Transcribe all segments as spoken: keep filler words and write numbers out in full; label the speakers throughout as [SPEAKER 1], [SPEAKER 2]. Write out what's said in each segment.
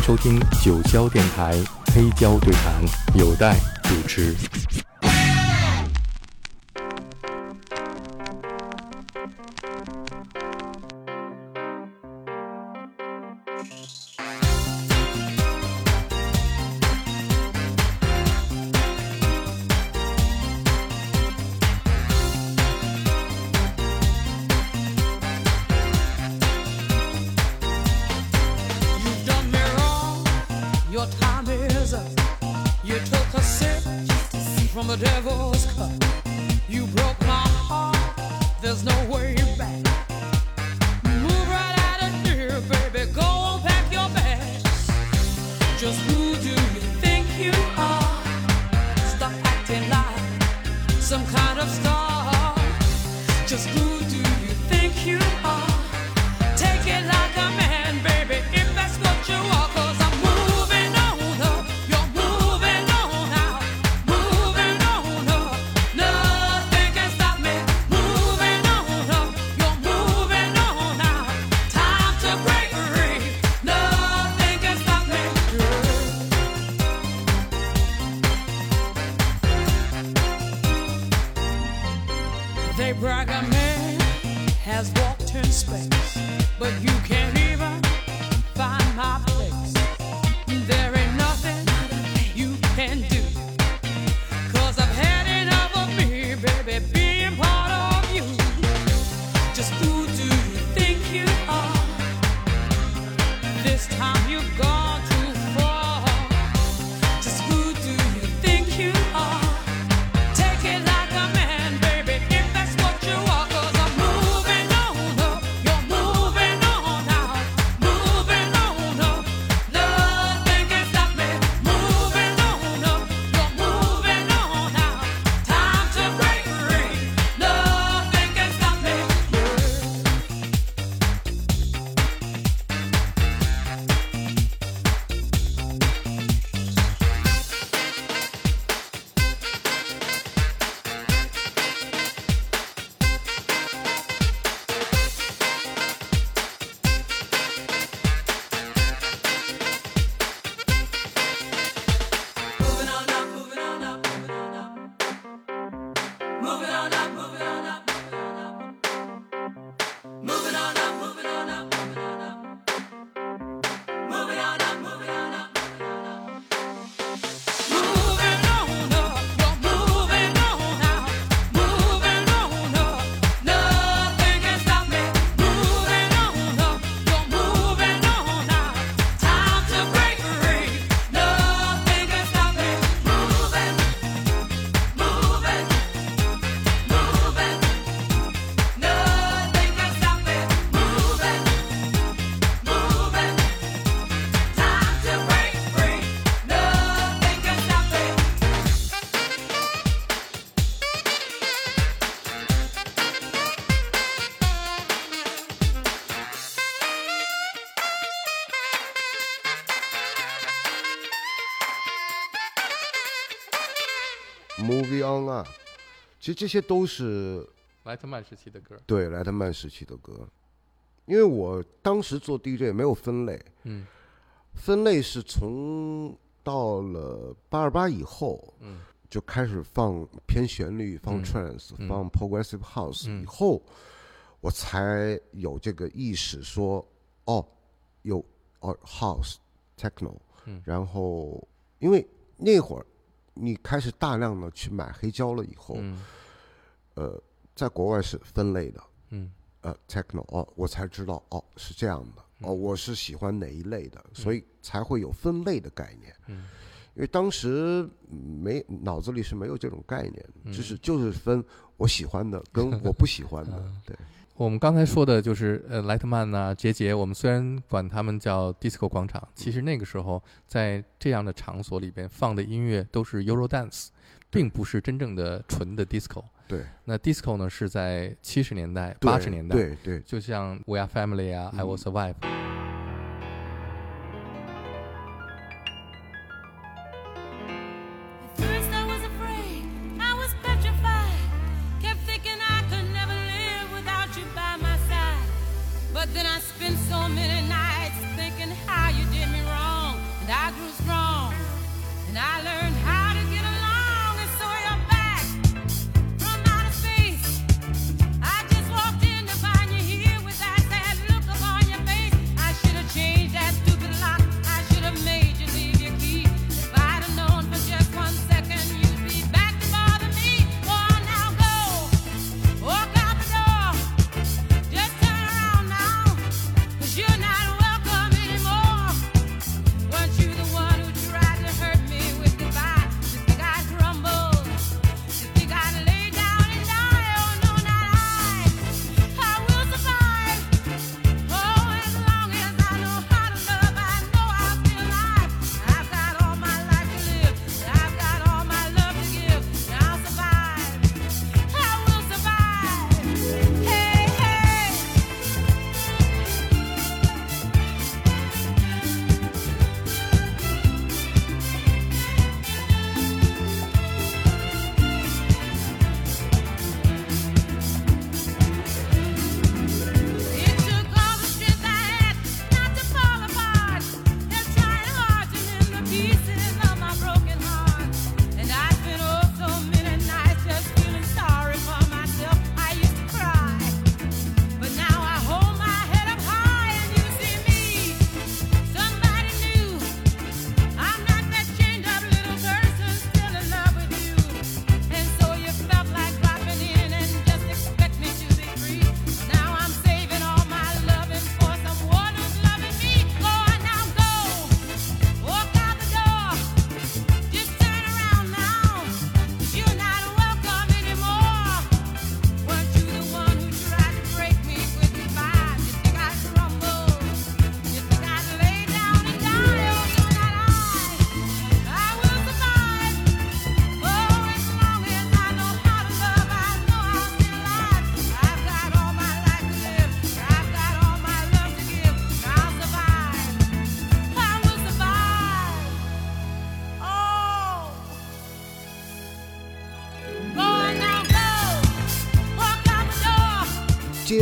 [SPEAKER 1] 收听九霄电台黑胶对谈，有待主持。
[SPEAKER 2] From the devil's cup, you broke my heart, there's no way back. Move right out of here, baby, go on, pack your bags. Just who do you think you are? Stop acting like some kind of star. Just who do you think you are? Take it like a man, baby, if that's what you are, 'cause I'm moving on up, you're moving on out. They brag a man has walked in space, but you can't even find my place. There ain't nothing you can do, 'cause I've had enough of me, baby, being part of you. Just who do you think you are? This time you've gone too far. Just who do you think you are? Take it like a man, baby, if that's what you are, 'cause I'm moving on up, you're moving on out, moving on up, nothing can stop me, moving on up, you're moving on out, time to break free, nothing can stop me. Moving on up, moving on up, moving on up. Moving on up, moving on up, moving on up. Moving on up, moving on up, moving on up. Moving on up, moving on up, moving on up. Moving on up, you're moving on out. Moving on up, nothing can stop me. Moving on up, you're moving on out. Time to break free, nothing can stop me. Moving, moving, moving, nothing can stop me. Moving, moving, time to break free, nothing can stop me.
[SPEAKER 3] Movie on 啊，其实这些都是
[SPEAKER 1] 莱特曼时期的歌。
[SPEAKER 3] 对莱特曼时期的歌，因为我当时做 D J 没有分类，
[SPEAKER 1] 嗯
[SPEAKER 3] 分类是从到了八二八以后，
[SPEAKER 1] 嗯
[SPEAKER 3] 就开始放偏旋律，放
[SPEAKER 1] 嗯
[SPEAKER 3] trance，、
[SPEAKER 1] 嗯
[SPEAKER 3] 放 progressive house、
[SPEAKER 1] 嗯
[SPEAKER 3] 以后，我才有这个意识说，哦，有哦 house techno，、
[SPEAKER 1] 嗯
[SPEAKER 3] 然后因为那会儿你开始大量的去买黑胶了以后，
[SPEAKER 1] 嗯
[SPEAKER 3] 呃，在国外是分类的，
[SPEAKER 1] 嗯
[SPEAKER 3] 呃 techno 哦，我才知道哦是这样的，哦我是喜欢哪一类的，所以才会有分类的概念。
[SPEAKER 1] 嗯
[SPEAKER 3] 因为当时没脑子里是没有这种概念，
[SPEAKER 1] 嗯
[SPEAKER 3] 就是就是分我喜欢的跟我不喜欢的，对。
[SPEAKER 1] 我们刚才说的就是呃莱特曼呐、杰杰，我们虽然管他们叫 disco 广场，其实那个时候在这样的场所里边放的音乐都是 Euro dance， 并不是真正的纯的 disco。
[SPEAKER 3] 对，
[SPEAKER 1] 那 disco 呢是在七十年代、
[SPEAKER 3] 对
[SPEAKER 1] 八十年代，
[SPEAKER 3] 对对，
[SPEAKER 1] 就像 We Are Family 啊、
[SPEAKER 3] 嗯
[SPEAKER 1] I Will Survive。
[SPEAKER 2] But then I spent so many nights thinking how you did me wrong.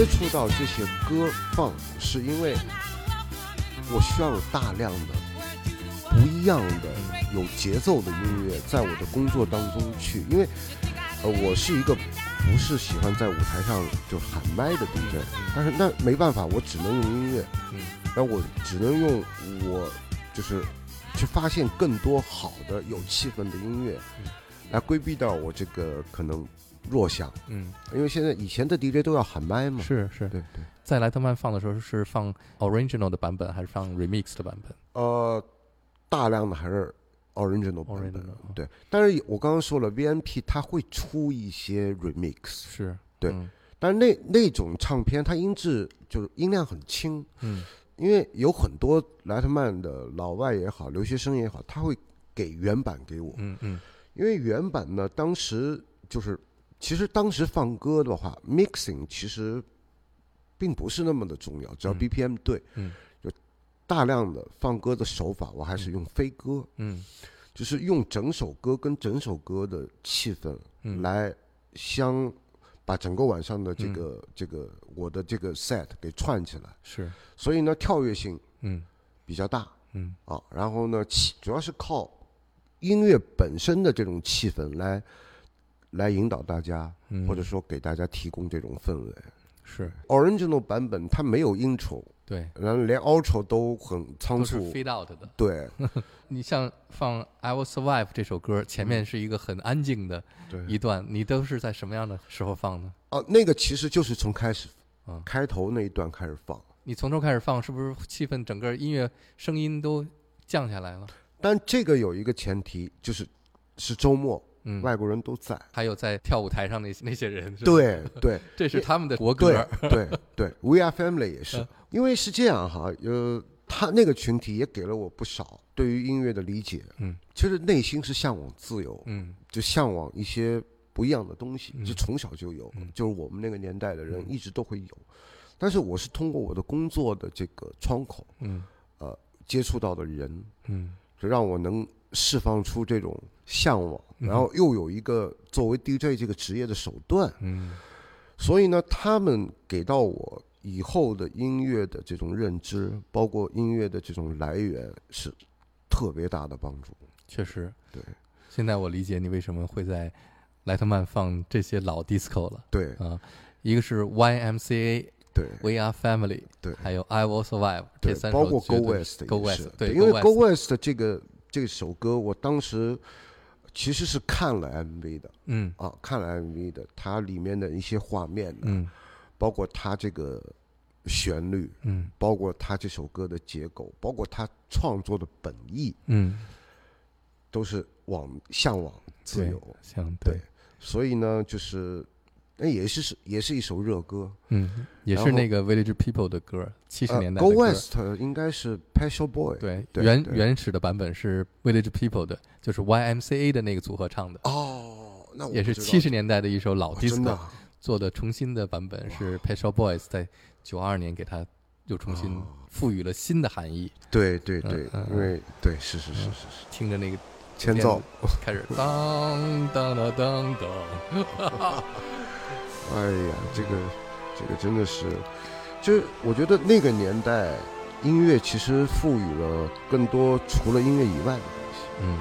[SPEAKER 3] 接触到这些歌放，是因为我需要有大量的不一样的有节奏的音乐在我的工作当中去，因为呃我是一个不是喜欢在舞台上就喊麦的 D J， 但是那没办法，我只能用音乐，
[SPEAKER 1] 嗯，
[SPEAKER 3] 那我只能用我就是去发现更多好的有气氛的音乐，来规避到我这个可能弱项，
[SPEAKER 1] 嗯，
[SPEAKER 3] 因为现在以前的 D J 都要喊麦嘛，
[SPEAKER 1] 是是，
[SPEAKER 3] 对对，
[SPEAKER 1] 在莱特曼放的时候是放 original 的版本还是放 remix 的版本？
[SPEAKER 3] 呃，大量的还是 original 版本，
[SPEAKER 1] original
[SPEAKER 3] 对。但是我刚刚说了 V N P 它会出一些 remix，
[SPEAKER 1] 是，
[SPEAKER 3] 对，
[SPEAKER 1] 嗯
[SPEAKER 3] 但是那那种唱片它音质就是音量很轻，
[SPEAKER 1] 嗯
[SPEAKER 3] 因为有很多莱特曼的老外也好，留学生也好，他会给原版给我，
[SPEAKER 1] 嗯嗯
[SPEAKER 3] 因为原版呢，当时就是其实当时放歌的话 ，mixing 其实并不是那么的重要，只要 B P M 对，
[SPEAKER 1] 嗯，
[SPEAKER 3] 就大量的放歌的手法，我还是用飞歌，
[SPEAKER 1] 嗯，
[SPEAKER 3] 就是用整首歌跟整首歌的气氛来相把整个晚上的这个、嗯、这个我的这个 set 给串起来，
[SPEAKER 1] 是，
[SPEAKER 3] 所以呢跳跃性
[SPEAKER 1] 嗯
[SPEAKER 3] 比较大，
[SPEAKER 1] 嗯
[SPEAKER 3] 啊，然后呢主要是靠音乐本身的这种气氛来来引导大家、嗯，或者说给大家提供这种氛围。
[SPEAKER 1] 是
[SPEAKER 3] original 版本它没有 intro，
[SPEAKER 1] 对，
[SPEAKER 3] 然后连 outro 都很仓促，
[SPEAKER 1] 都是 fade out 的。
[SPEAKER 3] 对，
[SPEAKER 1] 你像放 I Will Survive 这首歌，前面是一个很安静的一段，你都是在什么样的时候放呢？
[SPEAKER 3] 哦、啊，那个其实就是从开始，
[SPEAKER 1] 嗯，
[SPEAKER 3] 开头那一段开始放。
[SPEAKER 1] 你从头开始放，是不是气氛整个音乐声音都降下来了？
[SPEAKER 3] 但这个有一个前提，就是是周末。
[SPEAKER 1] 嗯，
[SPEAKER 3] 外国人都在，
[SPEAKER 1] 还有在跳舞台上那些那些人，
[SPEAKER 3] 对对，
[SPEAKER 1] 这是他们的国歌，
[SPEAKER 3] 对对对 ，We Are Family 也是，因为是这样哈，呃，他那个群体也给了我不少对于音乐的理解，
[SPEAKER 1] 嗯，
[SPEAKER 3] 其实内心是向往自由，
[SPEAKER 1] 嗯，
[SPEAKER 3] 就向往一些不一样的东西，
[SPEAKER 1] 嗯、
[SPEAKER 3] 就从小就有、
[SPEAKER 1] 嗯，
[SPEAKER 3] 就是我们那个年代的人一直都会有，但是我是通过我的工作的这个窗口，
[SPEAKER 1] 嗯，
[SPEAKER 3] 呃，接触到的人，
[SPEAKER 1] 嗯，
[SPEAKER 3] 就让我能释放出这种向往，然后又有一个作为 D J 这个职业的手段，
[SPEAKER 1] 嗯，
[SPEAKER 3] 所以呢，他们给到我以后的音乐的这种认知，包括音乐的这种来源，是特别大的帮助。
[SPEAKER 1] 确实，
[SPEAKER 3] 对。
[SPEAKER 1] 现在我理解你为什么会在莱特曼放这些老 disco 了。
[SPEAKER 3] 对
[SPEAKER 1] 啊，一个是 Y M C A。
[SPEAKER 3] 对
[SPEAKER 1] ，We Are Family，
[SPEAKER 3] 对，
[SPEAKER 1] 还有 I Will Survive， 这三首
[SPEAKER 3] 包括 Go West，Go
[SPEAKER 1] West，
[SPEAKER 3] 对，
[SPEAKER 1] 对，
[SPEAKER 3] 因为 Go West 这个这首歌，我当时其实是看了 M V 的，
[SPEAKER 1] 嗯
[SPEAKER 3] 啊，看了 M V 的，它里面的一些画面呢，
[SPEAKER 1] 嗯，
[SPEAKER 3] 包括它这个旋律，
[SPEAKER 1] 嗯，
[SPEAKER 3] 包括它这首歌的结构，包括它创作的本意，
[SPEAKER 1] 嗯，
[SPEAKER 3] 都是往向往自由，
[SPEAKER 1] 向
[SPEAKER 3] 对，对，所以呢，就是那也是也是一首热歌，
[SPEAKER 1] 嗯，也是那个 Village People 的歌，七十年代的
[SPEAKER 3] 歌。
[SPEAKER 1] Go
[SPEAKER 3] West 应该是 Pet Shop Boy，
[SPEAKER 1] 对，
[SPEAKER 3] 对
[SPEAKER 1] 原
[SPEAKER 3] 对
[SPEAKER 1] 原始的版本是 Village People 的，就是 Y M C A 的那个组合唱的。
[SPEAKER 3] 哦，那我
[SPEAKER 1] 也是七十年代的一首老 disco，、
[SPEAKER 3] 哦、
[SPEAKER 1] 做的重新的版本是 Pet Shop Boys 在九二年给它又重新赋予了新的含义。
[SPEAKER 3] 对对对，
[SPEAKER 1] 嗯、
[SPEAKER 3] 因为对是是是是是，
[SPEAKER 1] 听着那个
[SPEAKER 3] 前奏
[SPEAKER 1] 开始当当当当当。
[SPEAKER 3] 哎呀，这个这个真的是，就是我觉得那个年代音乐其实赋予了更多除了音乐以外的东西。
[SPEAKER 1] 嗯。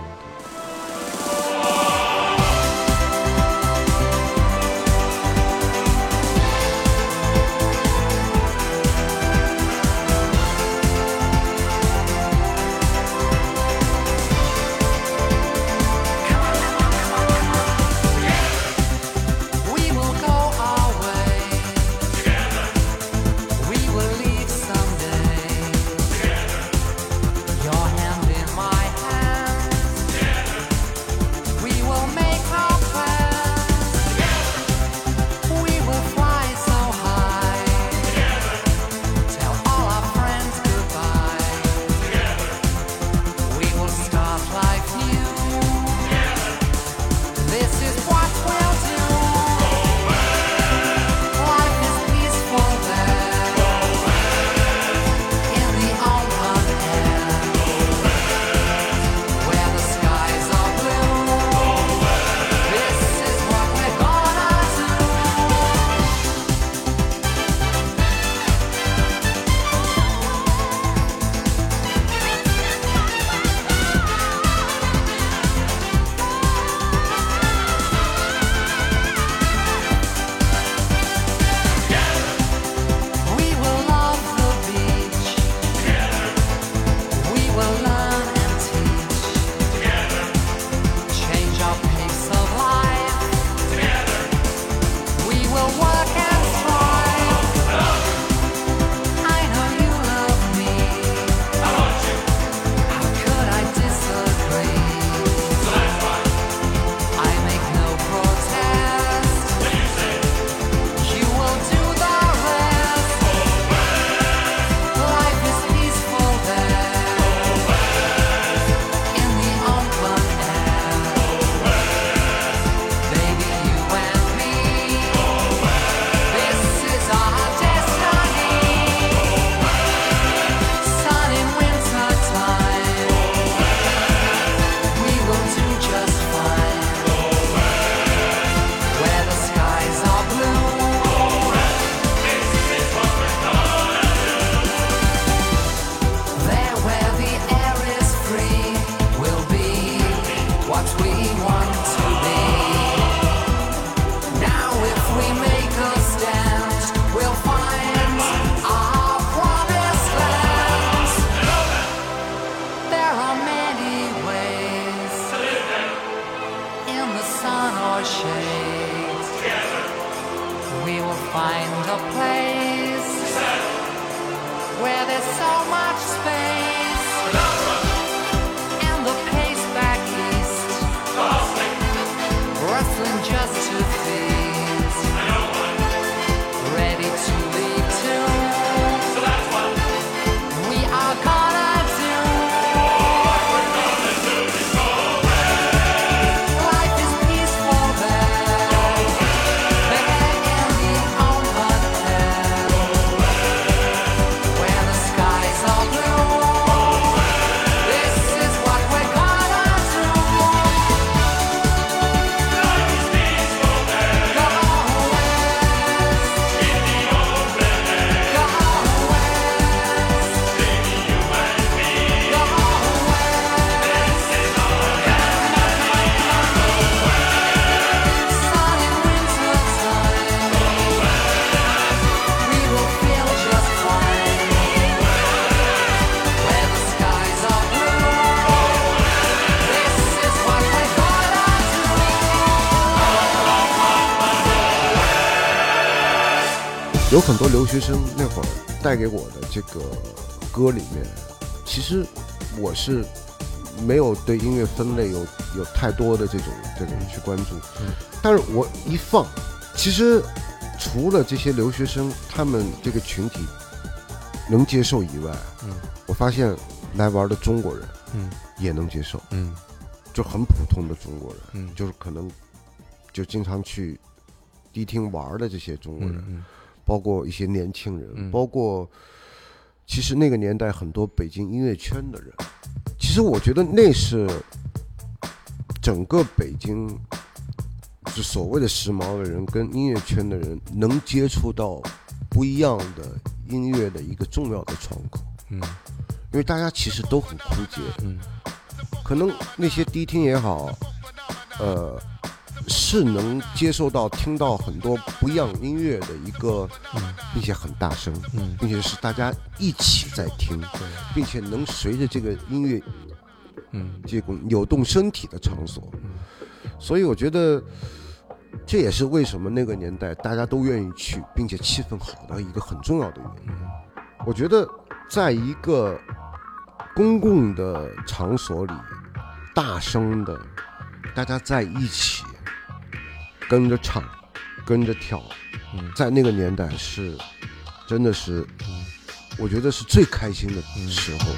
[SPEAKER 2] Your hand in my hand. so much space. And the pace back east, wrestling just to face, ready to lead to. We are gonna do. Life is peaceful there, there in the open air, where the skies are blue. This is what we're gonna do. Go west, go sun in winter time, we will feel just fine, where the skies are blue. This is what we're gonna do.
[SPEAKER 3] 有很多留学生那会儿带给我的这个歌里面，其实我是没有对音乐分类有有太多的这种这种去关注，但是我一放，其实除了这些留学生他们这个群体能接受以外，
[SPEAKER 1] 嗯
[SPEAKER 3] 我发现来玩的中国人
[SPEAKER 1] 嗯
[SPEAKER 3] 也能接受，
[SPEAKER 1] 嗯
[SPEAKER 3] 就很普通的中国人，
[SPEAKER 1] 嗯
[SPEAKER 3] 就是可能就经常去迪厅玩的这些中国人，
[SPEAKER 1] 嗯
[SPEAKER 3] 包括一些年轻人，
[SPEAKER 1] 嗯
[SPEAKER 3] 包括其实那个年代很多北京音乐圈的人，其实我觉得那是整个北京就所谓的时髦的人跟音乐圈的人能接触到不一样的音乐的一个重要的窗口，
[SPEAKER 1] 嗯
[SPEAKER 3] 因为大家其实都很枯竭，
[SPEAKER 1] 嗯
[SPEAKER 3] 可能那些迪厅也好，呃，是能接受到听到很多不一样音乐的一个，并且很大声，
[SPEAKER 1] 嗯
[SPEAKER 3] 并且是大家一起在听，并且能随着这个音乐
[SPEAKER 1] 嗯
[SPEAKER 3] 这种扭动身体的场所，所以我觉得这也是为什么那个年代大家都愿意去，并且气氛好的一个很重要的原因。我觉得在一个公共的场所里，大声的大家在一起跟着唱跟着跳，在那个年代是真的是我觉得是最开心的时候。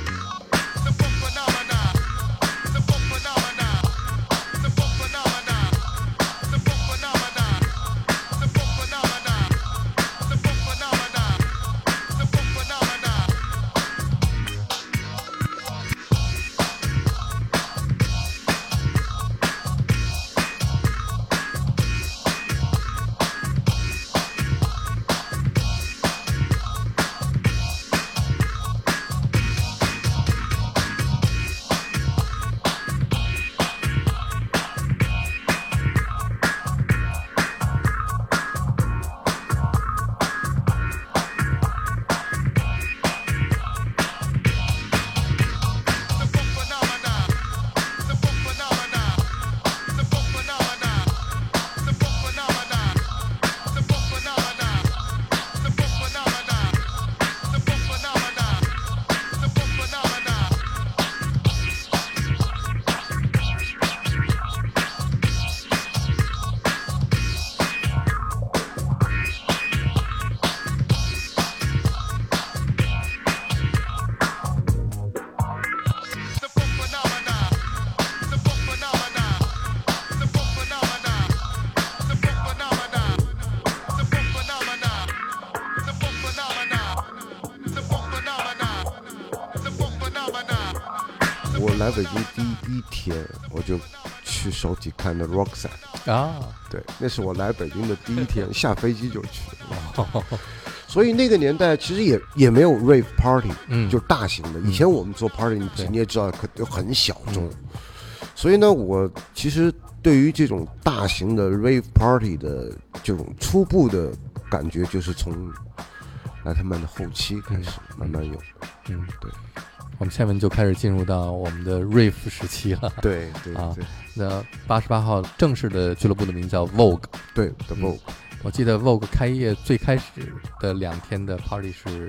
[SPEAKER 3] 我来北京第一天，我就去首体看的 Roxette
[SPEAKER 1] 啊，
[SPEAKER 3] 对，那是我来北京的第一天，下飞机就去了。所以那个年代其实也也没有 rave party，
[SPEAKER 1] 嗯，
[SPEAKER 3] 就是大型的。以前我们做 party，你
[SPEAKER 1] 对
[SPEAKER 3] 你也知道，可都很小众。
[SPEAKER 1] 嗯
[SPEAKER 3] 所以呢，我其实对于这种大型的 rave party 的这种初步的感觉，就是从莱特曼的后期开始慢慢有。
[SPEAKER 1] 嗯，
[SPEAKER 3] 对。
[SPEAKER 1] 我们下面就开始进入到我们的 rave 时期了。
[SPEAKER 3] 对对
[SPEAKER 1] 啊
[SPEAKER 3] 对
[SPEAKER 1] 那八十八号正式的俱乐部的名叫 Vogue。
[SPEAKER 3] 对 ，The Vogue。
[SPEAKER 1] 我记得 Vogue 开业最开始的两天的 party 是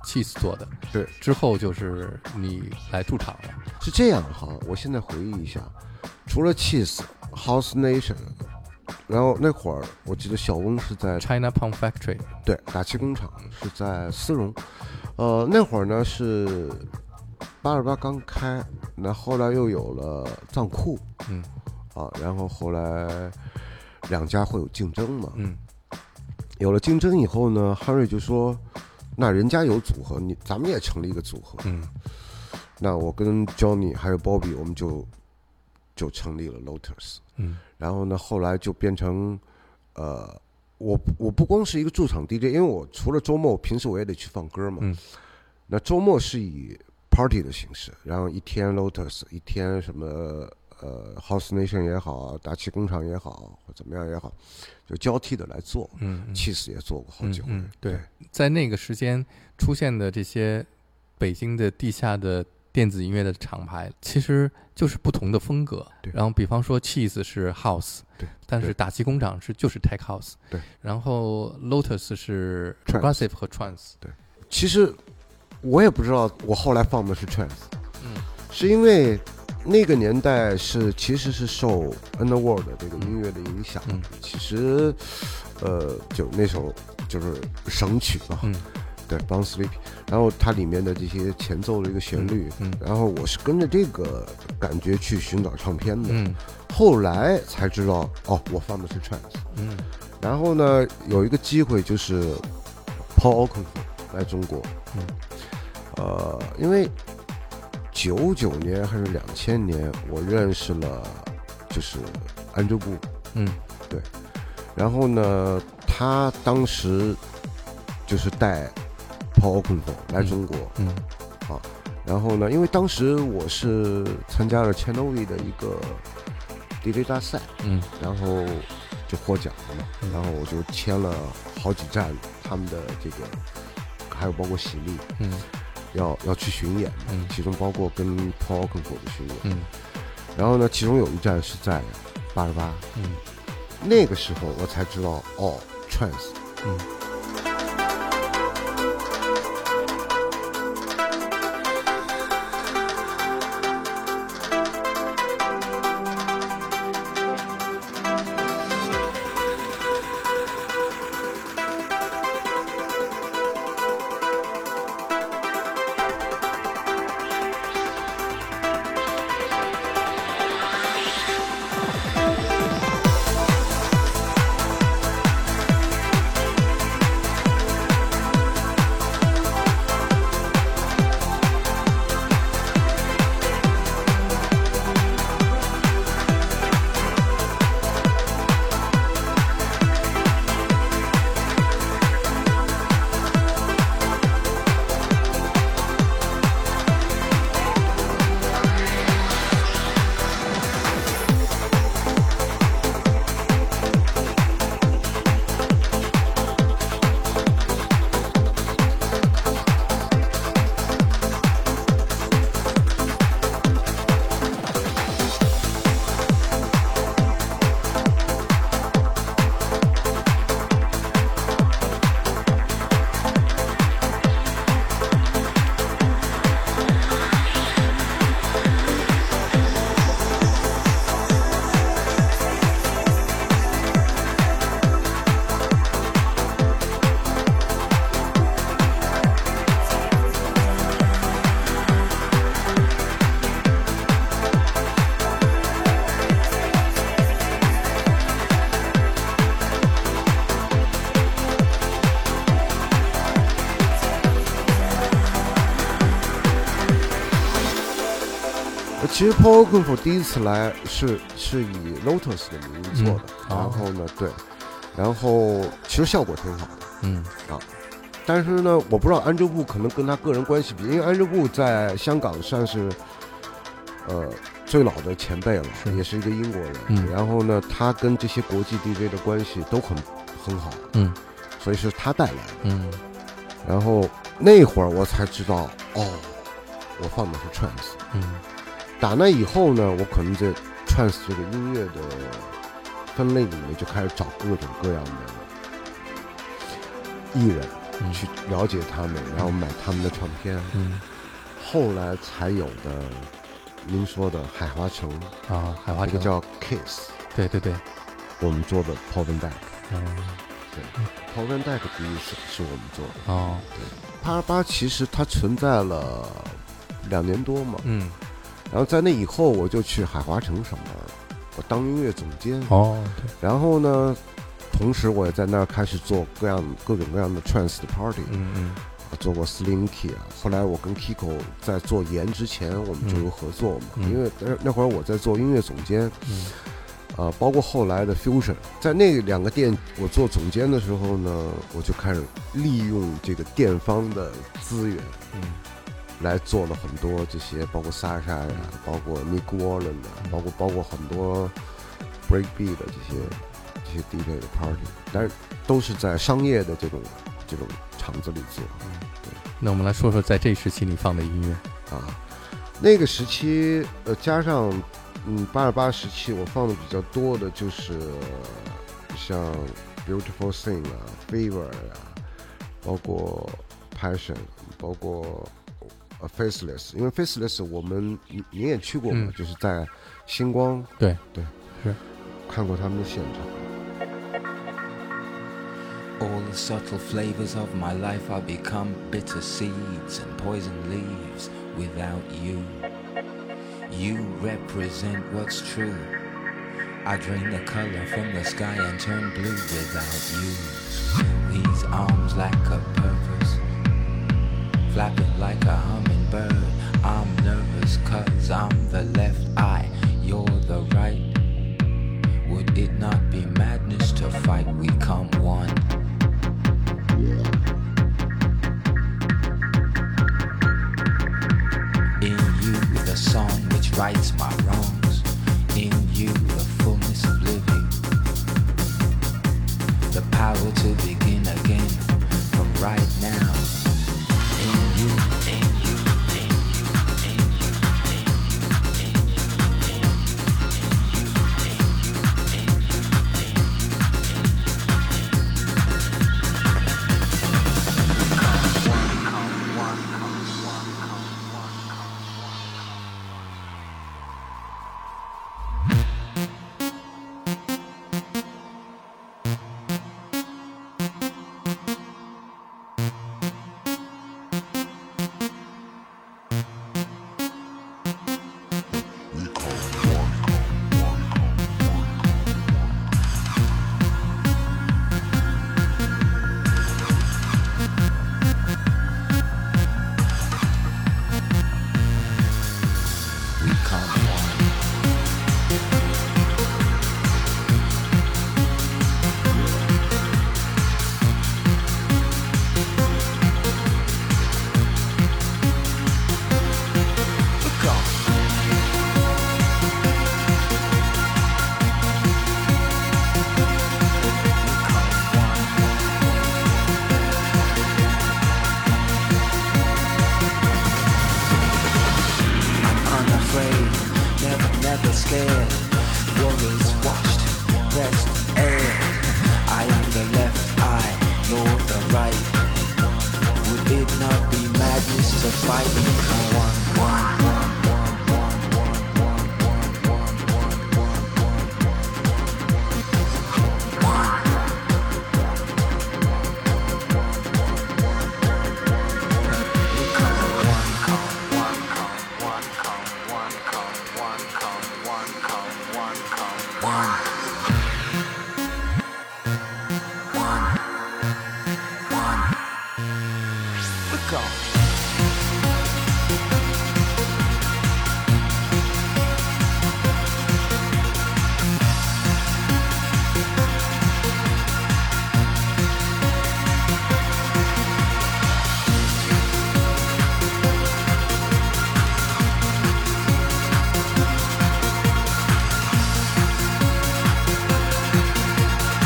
[SPEAKER 1] Cheese 做的，
[SPEAKER 3] 对，
[SPEAKER 1] 之后就是你来驻场了。
[SPEAKER 3] 是这样哈。我现在回忆一下，除了 Cheese、House Nation， 然后那会儿我记得小翁是在
[SPEAKER 1] China Pound Factory，
[SPEAKER 3] 对，打气工厂是在丝绒，呃，那会儿呢是八二八刚开，那后来又有了藏库，
[SPEAKER 1] 嗯，
[SPEAKER 3] 啊，然后后来两家会有竞争嘛，
[SPEAKER 1] 嗯，
[SPEAKER 3] 有了竞争以后呢，汉瑞就说，那人家有组合，你咱们也成立一个组合，
[SPEAKER 1] 嗯，
[SPEAKER 3] 那我跟 Johnny 还有 Bobby 我们就就成立了 Lotus，
[SPEAKER 1] 嗯，
[SPEAKER 3] 然后呢，后来就变成，呃，我我不光是一个驻场 D J， 因为我除了周末，平时我也得去放歌嘛。
[SPEAKER 1] 嗯，
[SPEAKER 3] 那周末是以 party 的形式，然后一天 Lotus， 一天什么呃 House Nation 也好，打气工厂也好，或怎么样也好，就交替的来做。
[SPEAKER 1] 嗯，
[SPEAKER 3] 气死也做过好几回。
[SPEAKER 1] 嗯，对，
[SPEAKER 3] 对，
[SPEAKER 1] 在那个时间出现的这些北京的地下的电子音乐的厂牌，其实就是不同的风格。
[SPEAKER 3] 对，
[SPEAKER 1] 然后比方说 Cheese 是 House，
[SPEAKER 3] 对，
[SPEAKER 1] 但是打气工厂是就是 Tech House，
[SPEAKER 3] 对，
[SPEAKER 1] 然后 Lotus 是
[SPEAKER 3] Trance
[SPEAKER 1] Progressive 和 Trance，
[SPEAKER 3] 对，其实我也不知道，我后来放的是 Trance，
[SPEAKER 1] 嗯，
[SPEAKER 3] 是因为那个年代是其实是受 Underworld 的这个音乐的影响，
[SPEAKER 1] 嗯，
[SPEAKER 3] 其实呃就那首就是神曲嘛，
[SPEAKER 1] 嗯，
[SPEAKER 3] 对 Born Sleepy， 然后它里面的这些前奏的一个旋律，
[SPEAKER 1] 嗯，
[SPEAKER 3] 然后我是跟着这个感觉去寻找唱片的，
[SPEAKER 1] 嗯，
[SPEAKER 3] 后来才知道哦，我放的是 Trance，
[SPEAKER 1] 嗯，
[SPEAKER 3] 然后呢有一个机会就是 Paul Oakenfold 来中国，
[SPEAKER 1] 嗯，
[SPEAKER 3] 呃，因为九九年还是两千年，我认识了就是安州布，
[SPEAKER 1] 嗯，
[SPEAKER 3] 对，然后呢，他当时就是带 Paul Oakenfold 来中国，
[SPEAKER 1] 嗯，
[SPEAKER 3] 啊，然后呢，因为当时我是参加了 Channel V 的一个 D J 大赛，
[SPEAKER 1] 嗯，
[SPEAKER 3] 然后就获奖了嘛，
[SPEAKER 1] 嗯
[SPEAKER 3] 然后我就签了好几站他们的这个，还有包括喜力，
[SPEAKER 1] 嗯，
[SPEAKER 3] 要要去巡演，
[SPEAKER 1] 嗯，
[SPEAKER 3] 其中包括跟 Paul Oakenfold 的巡演，
[SPEAKER 1] 嗯，
[SPEAKER 3] 然后呢，其中有一站是在八十八，
[SPEAKER 1] 嗯，
[SPEAKER 3] 那个时候我才知道哦 ，Trance，
[SPEAKER 1] 嗯。
[SPEAKER 3] 其实 Paul Oakenfold 第一次来是是以 Lotus 的名义做的，
[SPEAKER 1] 嗯、
[SPEAKER 3] 然后呢，对，然后其实效果挺好的，
[SPEAKER 1] 嗯
[SPEAKER 3] 啊，但是呢，我不知道安州布可能跟他个人关系比，因为安州布在香港算是呃最老的前辈了，也是一个英国人，
[SPEAKER 1] 嗯，
[SPEAKER 3] 然后呢，他跟这些国际 D J 的关系都很很好，
[SPEAKER 1] 嗯，
[SPEAKER 3] 所以是他带来的，
[SPEAKER 1] 嗯，
[SPEAKER 3] 然后那会儿我才知道，哦，我放的是 Trance，
[SPEAKER 1] 嗯。
[SPEAKER 3] 打那以后呢，我可能在 Trance 这个音乐的分类里面就开始找各种各样的艺人，
[SPEAKER 1] 嗯
[SPEAKER 3] 去了解他们，然后买他们的唱片，
[SPEAKER 1] 嗯
[SPEAKER 3] 后来才有的您说的海华城，
[SPEAKER 1] 啊，海华城
[SPEAKER 3] 这个叫 Kiss，
[SPEAKER 1] 对对对，
[SPEAKER 3] 我们做的 Paul van Dyk，
[SPEAKER 1] 嗯
[SPEAKER 3] 对 Paul van Dyk 第一次是我们做的。
[SPEAKER 1] 哦
[SPEAKER 3] 八二八其实它存在了两年多嘛，
[SPEAKER 1] 嗯
[SPEAKER 3] 然后在那以后我就去海华城上班了，我当音乐总监。
[SPEAKER 1] 哦对，
[SPEAKER 3] 然后呢，同时我也在那儿开始做各样各种各样的 trance 的 party，
[SPEAKER 1] 嗯嗯
[SPEAKER 3] 我做过 Slinky 啊。后来我跟 Kiko 在做盐之前，我们就有合作嘛，
[SPEAKER 1] 嗯
[SPEAKER 3] 因为那那会儿我在做音乐总监，
[SPEAKER 1] 嗯
[SPEAKER 3] 呃，包括后来的 Fusion， 在那两个店我做总监的时候呢，我就开始利用这个店方的资源，
[SPEAKER 1] 嗯
[SPEAKER 3] 来做了很多这些，包括 Sasha 呀、包括 Nick Warren 啊，包括包括很多 Breakbeat 的这些这些 D J 的 party， 但是都是在商业的这种这种场子里做。
[SPEAKER 1] 那我们来说说在这时期你放的音乐。
[SPEAKER 3] 啊，那个时期，呃，加上嗯八二八时期，我放的比较多的就是像 Beautiful Thing 啊、Fever 啊，包括 Passion， 包括呃 Faceless， 因为 Faceless 我们你你也去过嘛，
[SPEAKER 1] 嗯
[SPEAKER 3] 就是在星光，
[SPEAKER 1] 对
[SPEAKER 3] 对
[SPEAKER 1] 是
[SPEAKER 3] 看过他们的现场。
[SPEAKER 4] All the subtle flavors of my life are become bitter seeds and poison leaves without you. You represent what's true. I drain the color from the sky and turn blue without you. These arms lack a purpose, flapping like a hummingbird. I'm nervous cause I'm the left eye, you're the right. Would it not be madness to fight? We come one. In you the song which rights my wrongs. In you the fullness of living. The power to begin again from right now. In you, in you, in you, in you, in you, in you, in you, in you, in never scared. Warriors watched, pressed air. I am the left eye, you're the right. Would it not be madness to fight? Come on, one, one, one, one, one, one, one, one, one, one, one. We come one, come one, come one, come one, come one, come one, come one, come one. One, one. We go.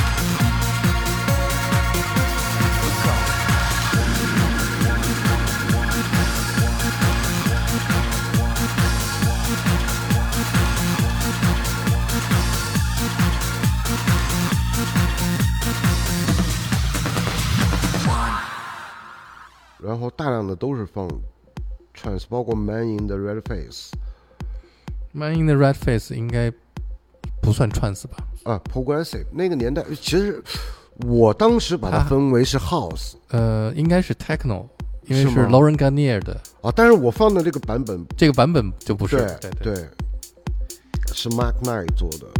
[SPEAKER 4] We go.
[SPEAKER 3] 然后大量的都是放 trance， 包括 Man in the Red
[SPEAKER 1] Man
[SPEAKER 3] Face。
[SPEAKER 1] in the Red Face 应该不算 trance 吧？
[SPEAKER 3] 啊 ，progressive 那个年代，其实我当时把它
[SPEAKER 1] 它
[SPEAKER 3] 分为是 house，
[SPEAKER 1] 呃，应该是 techno， 因为是
[SPEAKER 3] 是吗
[SPEAKER 1] Lauren Garnier 的
[SPEAKER 3] 啊，但是我放的这个版本，
[SPEAKER 1] 这个版本就不是，
[SPEAKER 3] 对
[SPEAKER 1] 对
[SPEAKER 3] 对，是 Mark Knight 做的。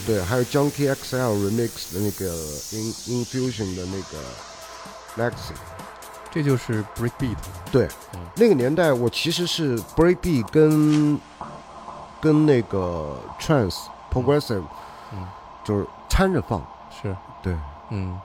[SPEAKER 3] 对，还有 Junkie X L remix 的那个 In Infusion 的那个 Legacy，
[SPEAKER 1] 这就是 breakbeat。
[SPEAKER 3] 对，
[SPEAKER 1] 嗯
[SPEAKER 3] 那个年代我其实是 breakbeat 跟跟那个 trance progressive，
[SPEAKER 1] 嗯，
[SPEAKER 3] 就是掺着放，
[SPEAKER 1] 是，
[SPEAKER 3] 对，
[SPEAKER 1] 嗯。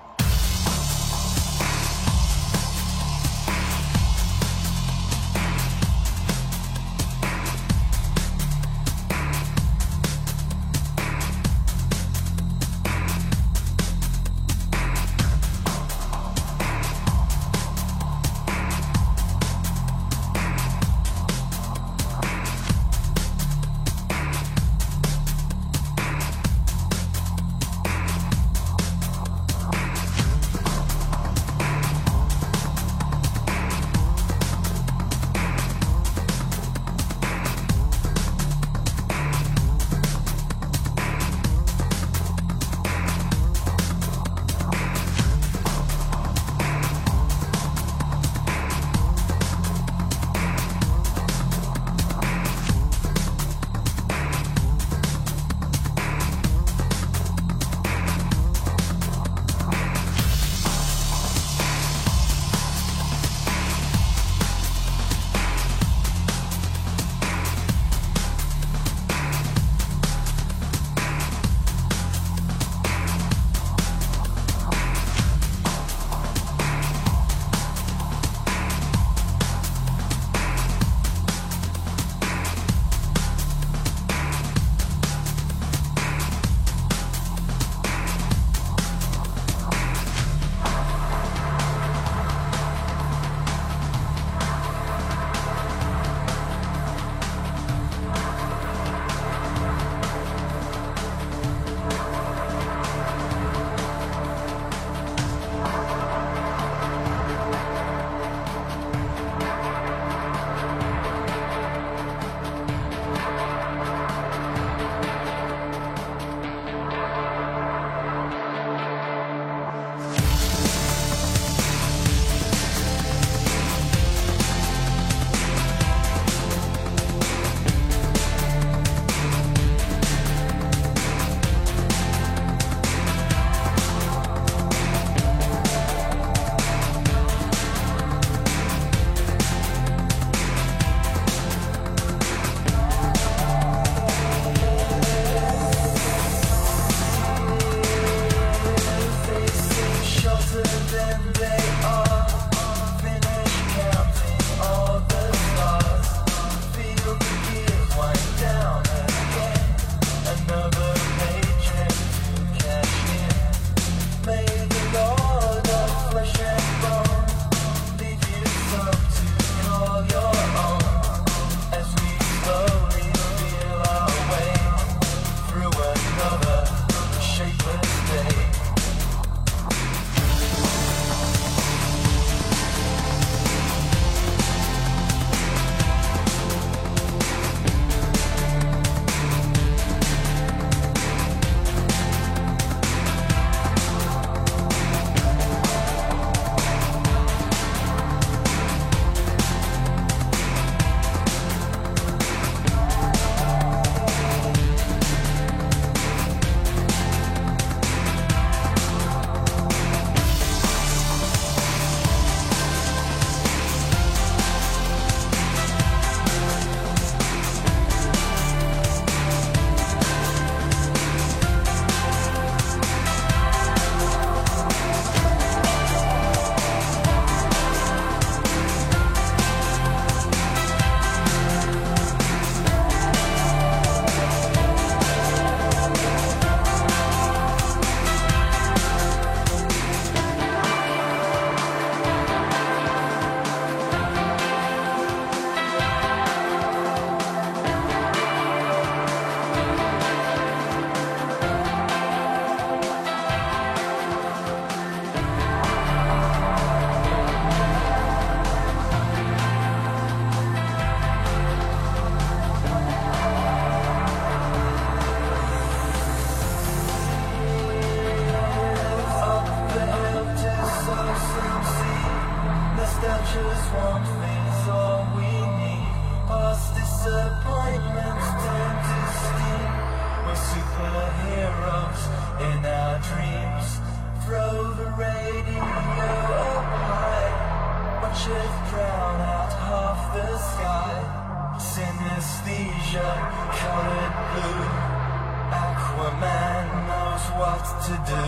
[SPEAKER 5] We're superheroes in our dreams. Throw the radio up high. Watch it drown out half the sky. Synesthesia, colored blue. Aquaman knows what to do.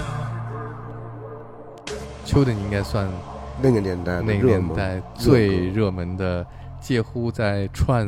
[SPEAKER 1] 丘的应该算
[SPEAKER 3] 那个年代的
[SPEAKER 1] 那个
[SPEAKER 3] 热门
[SPEAKER 1] 年代最热门的，介乎在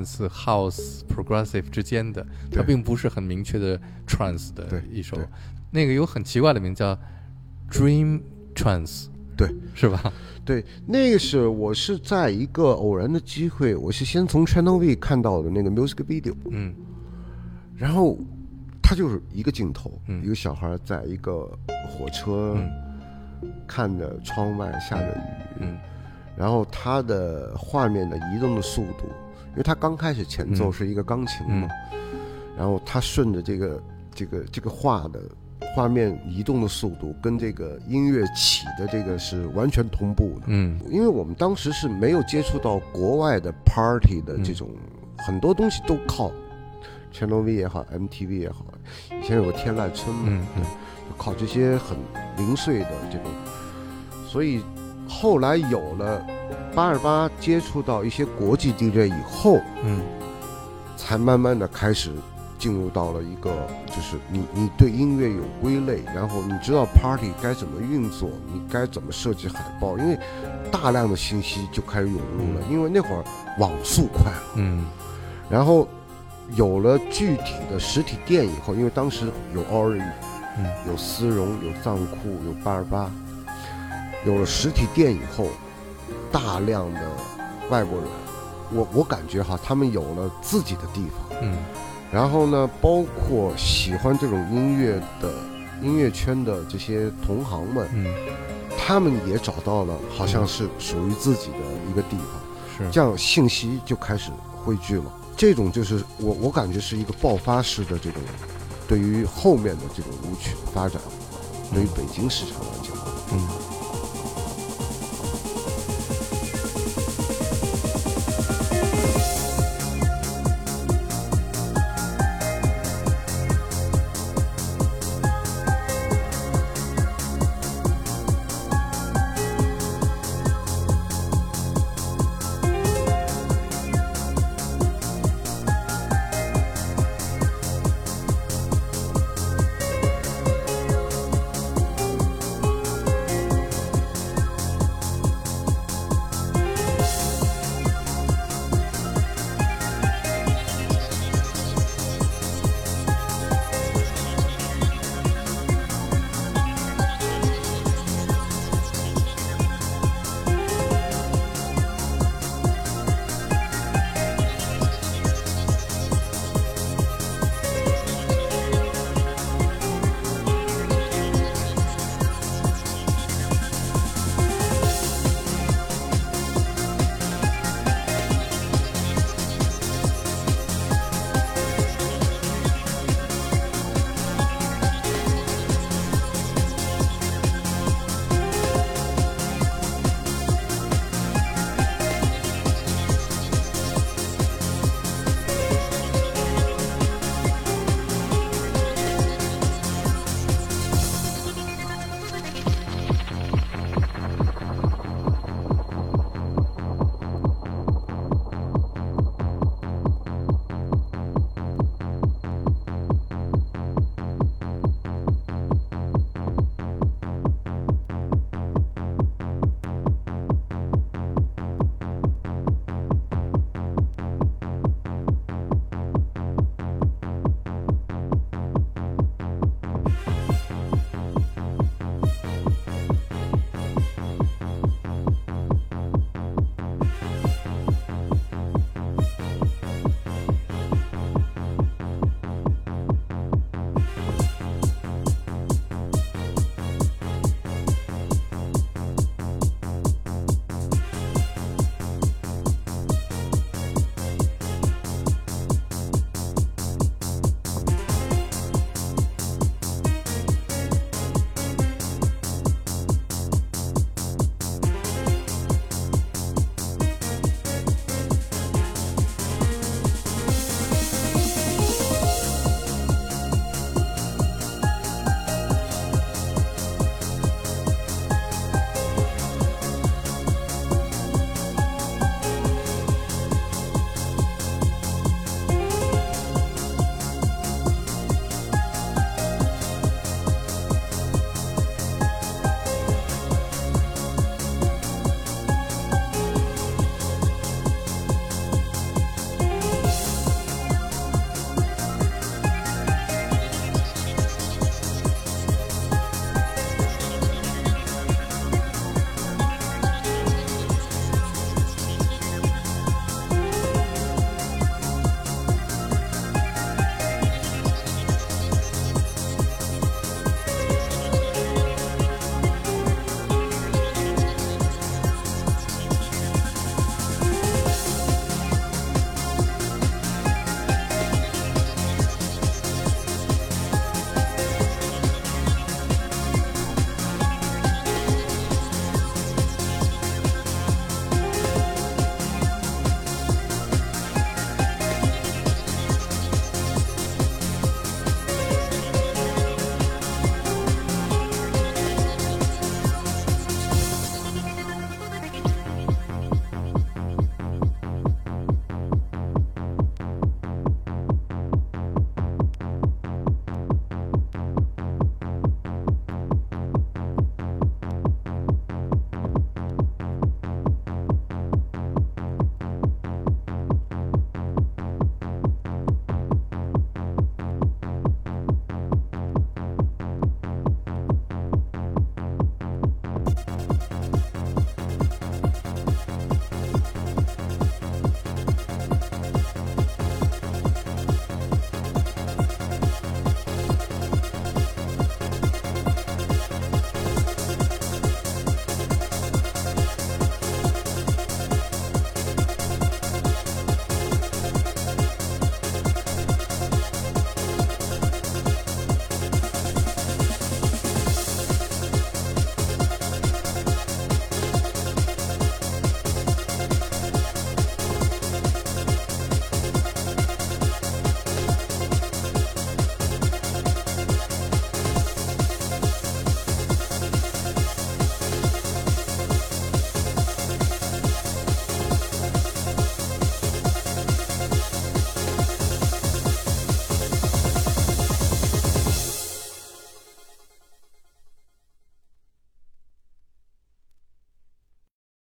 [SPEAKER 1] trance、house、progressive 之间的，它
[SPEAKER 3] 对
[SPEAKER 1] 并不是很明确的 trance 的
[SPEAKER 3] 对
[SPEAKER 1] 一首
[SPEAKER 3] 对。
[SPEAKER 1] 那个有很奇怪的名字叫 dream trance，
[SPEAKER 3] 对，
[SPEAKER 1] 是吧？
[SPEAKER 3] 对，那个是我是在一个偶然的机会，我是先从 Channel V 看到的那个 music video，
[SPEAKER 1] 嗯
[SPEAKER 3] 然后它就是一个镜头，
[SPEAKER 1] 嗯
[SPEAKER 3] 一个小孩在一个火车、
[SPEAKER 1] 嗯
[SPEAKER 3] 看着窗外下着雨，
[SPEAKER 1] 嗯
[SPEAKER 3] 然后它的画面的移动的速度，因为它刚开始前奏是一个钢琴嘛，
[SPEAKER 1] 嗯
[SPEAKER 3] 然后它顺着这个这个这个画的画面移动的速度跟这个音乐起的这个是完全同步的。
[SPEAKER 1] 嗯
[SPEAKER 3] 因为我们当时是没有接触到国外的 party 的这种、很多东西都靠 Channel V 也好 M T V 也好，以前有个天籁村嘛，
[SPEAKER 1] 嗯嗯
[SPEAKER 3] 就靠这些很零碎的这种，所以后来有了八二八接触到一些国际 D J 以后，
[SPEAKER 1] 嗯
[SPEAKER 3] 才慢慢的开始进入到了一个，就是你你对音乐有归类，然后你知道 party 该怎么运作，你该怎么设计海报，因为大量的信息就开始涌入了，因为那会儿网速快了，
[SPEAKER 1] 嗯
[SPEAKER 3] 然后有了具体的实体店以后，因为当时有 Orange，
[SPEAKER 1] 嗯
[SPEAKER 3] 有丝绒，有藏库，有八二八，有了实体店以后，大量的外国人，我我感觉哈，他们有了自己的地方。
[SPEAKER 1] 嗯
[SPEAKER 3] 然后呢，包括喜欢这种音乐的音乐圈的这些同行们，
[SPEAKER 1] 嗯，
[SPEAKER 3] 他们也找到了好像是属于自己的一个地方，
[SPEAKER 1] 是
[SPEAKER 3] 这样信息就开始汇聚了。这种就是我我感觉是一个爆发式的这种，对于后面的这种舞曲发展，对于北京市场来讲，
[SPEAKER 1] 嗯。